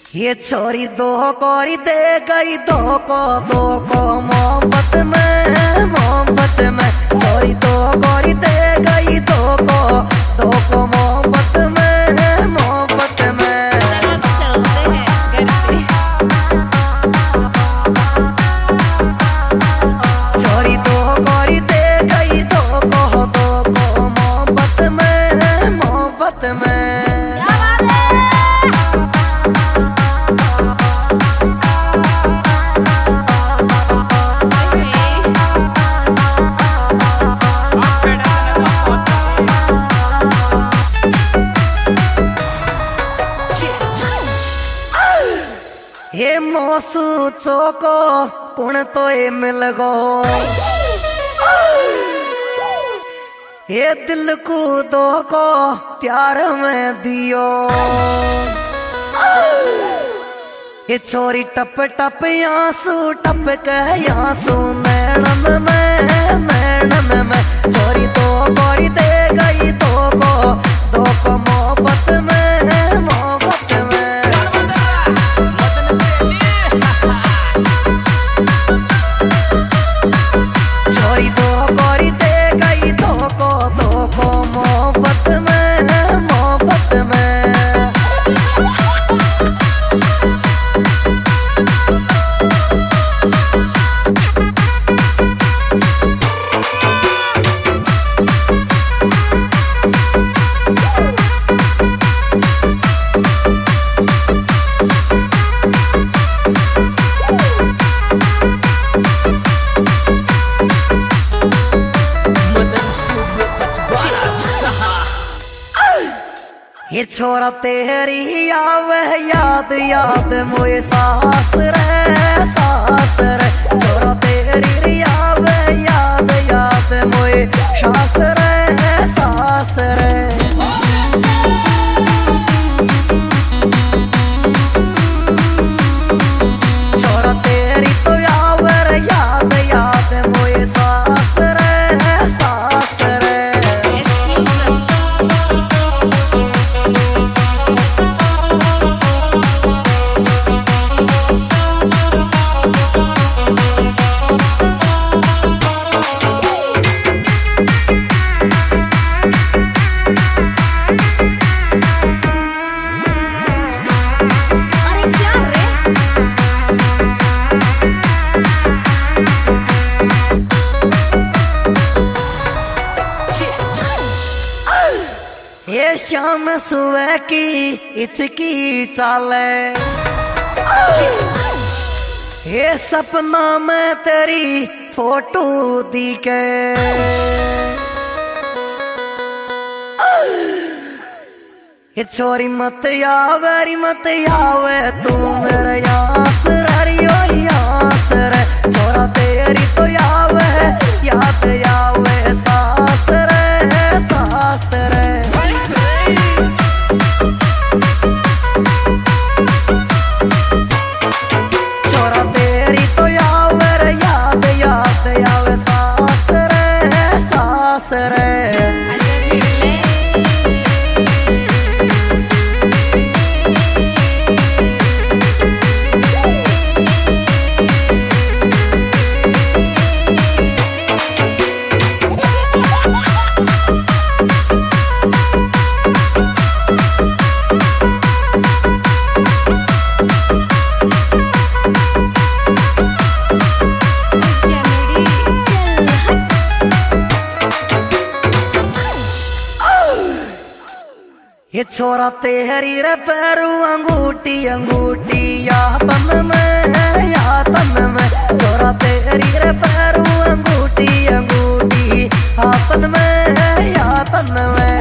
ये छोरी दो कोरी दे गई दो को मोहब्बत में छोरी दो कोरी दे गई दो को मोहब्बत में चलो अब चलते हैं घर पे। छोरी दो कोरी दे गई दो को मोहब्बत में हे मोसू चोको कुण तो ये मिल गो ये दिल को दो को प्यार में दियो ये छोरी टप टप आंसू टप के आंसू नैनन में छोरी दो कोरी दे गई दो को मोहब्बत में छोरी दो कोरी दे गई दो को मोहब्बत में ये छोरा तेरी आवे याद मोए सास रे छोरा तेरी आवे याद मोए सास रे छोरा तेरी तो आवे याद मोए सास रे ये शाम सुबह की इचकी चाले ये सपना में तेरी फोटो दिखे ये छोरी मत आवे तू मेरे यास रे छोरा तेरी तो आवे याद आवे सास रे छोरा तेरी तो आवे याद आवे सास रे ये छोरा तेरी रे पैरू अंगूठी या तन में छोरा तेरी रे पैरू अंगूठी हाथन में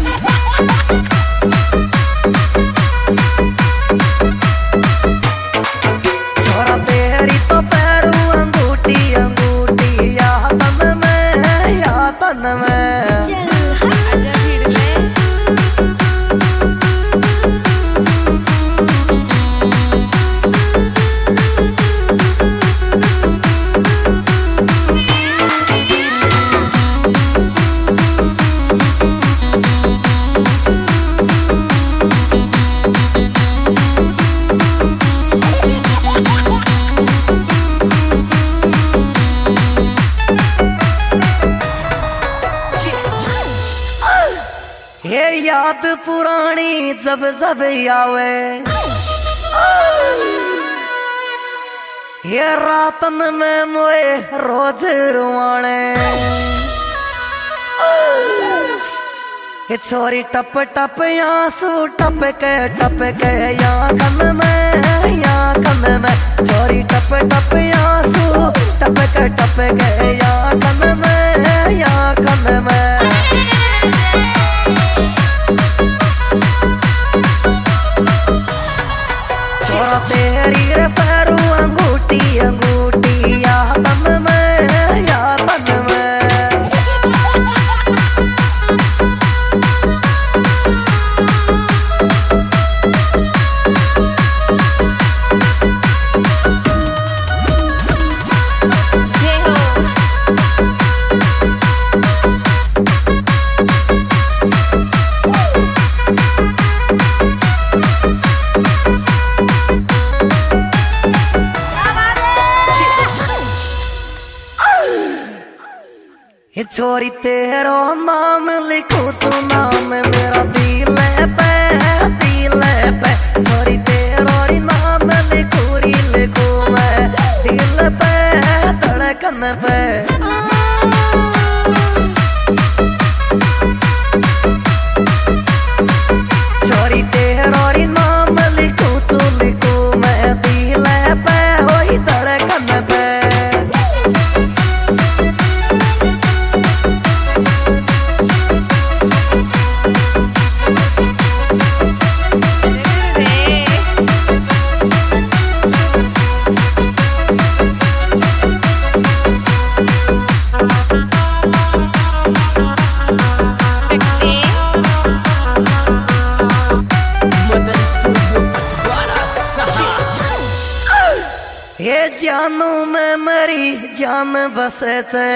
छोरा तेरी तो पैरू अंगूठी या तन में याद पुरानी जब जब आवे, ये रातन में मोए रोज रुआने। ये छोरी टप टप आंसू टपके या कन में छोरी टप टप आंसू टपके या कन में। छोरा तेरी रे पैरू अंगूठी या तन में। ये छोरी तेरो नाम लिखू तू नाम मेरा दिल पे छोरी तेरो नाम लिखू मैं दिल पे धड़कन पे। छोरी तेरो नाम लिखू मैं दिल पे वही धड़कन पे। ये जानू में मेरी जान बसे छे,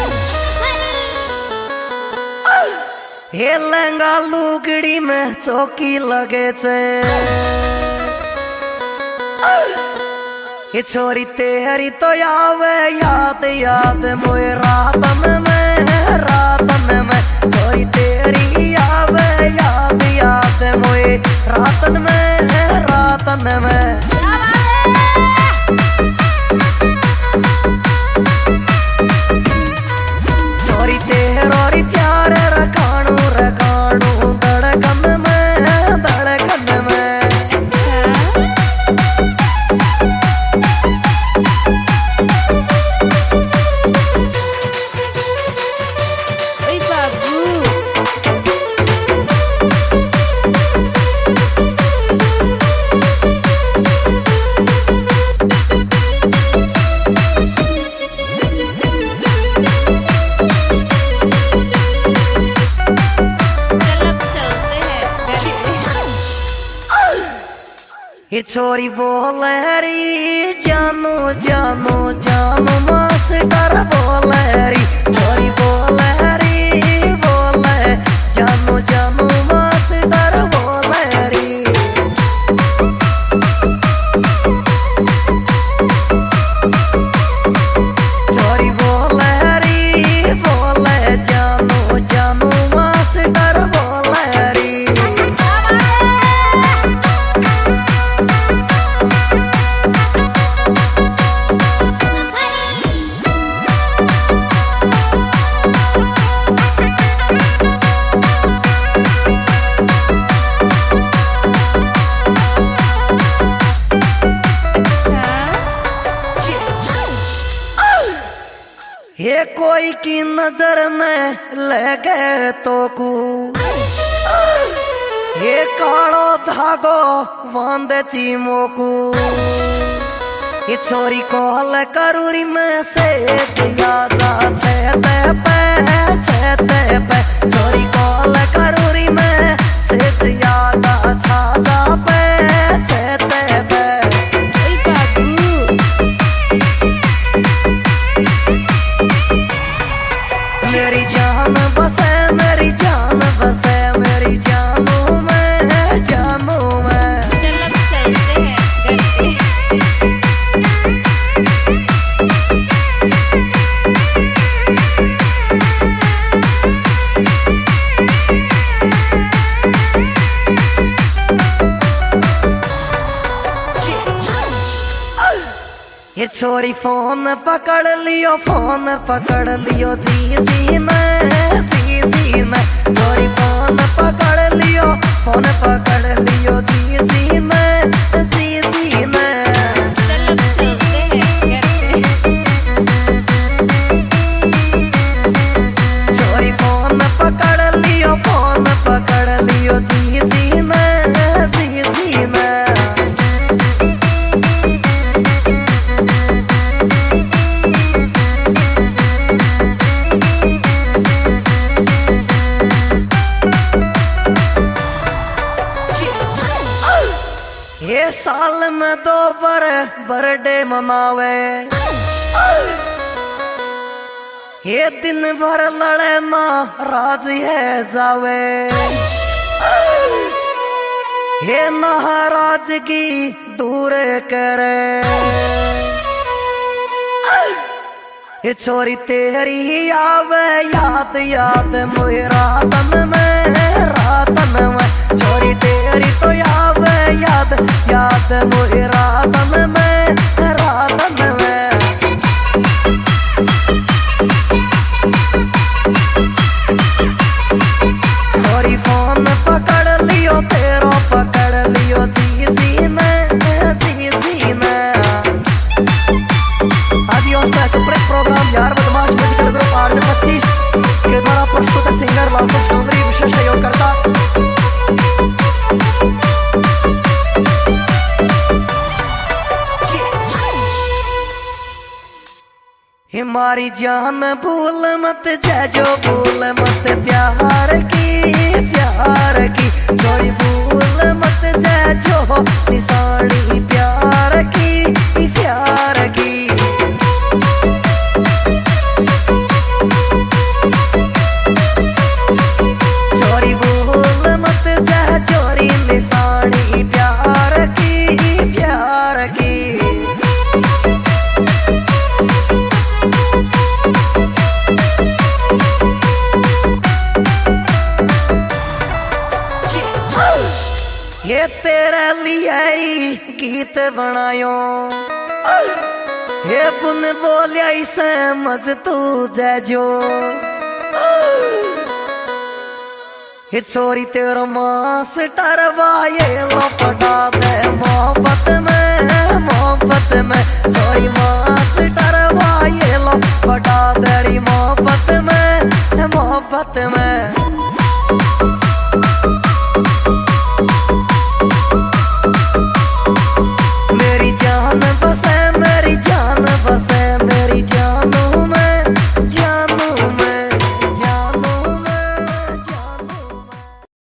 ये लहंगा लुगड़ी में चौकी लगे छे। ये छोरी तेरी तो आवे याद मोए रातन में छोरी तेरी आवे याद मोए रातन में। छोरी तेरोरी प्यार रखाणू धड़कन में। ओए बाबू ये छोरी बोले री जानू मास्टर बोले री छोरी बोले जानू मास्टर बोले री। छोरी बोले जानू मास्टर बोले री। ये कोई की नजर में लगे तो कू, ये कालो धागो वांदे चीमो को। ये छोरी कॉल करूरी में से दिया जा छेते पे छोरी कॉल करूरी में से दिया जा छाजा पे छेते पे। ओए बाबू मेरी जान बसे मेरी जानू में चल अब चलते हैं घर पे। ये छोरी फोन पकड़ लियो जी जी ने छोरी फोन पकड़ लियो जी जी ने चल अब चलते हैं घर पे। छोरी फोन पकड़ लियो जी जी ने ये साल में 2 बार बर्थडे मनावे, ये दिन भर लड़े ना राज है जावे, ये नाराजगी दूर करे, ये छोरी तेरी आवे याद मुझे रातन में छोरी तेरी तो आवे याद मुझे रातन में छोरी फोन पकड़ लियो जी जी ने Adiós, este es un programme यार बदमाश म्यूजिकल ग्रुप 825 के द्वारा प्रस्तुत सिंगर लालकुश डोंगरी विशेष सहयोगकर्ता। हमारी जान भूल मत जो भूल मत प्यार की छोरी भूल मत जो निशानी प्यार की छोरी भूल मत चोरी निशानी प्यार की ये तेरे लिए गीत बनायो, ये पुन बोलिया समझ तू जो, ये छोरी तेरा मास्टर वाये लपटा दे मोहब्बत में छोरी मास्टर वाये लपटा दे मोहब्बत में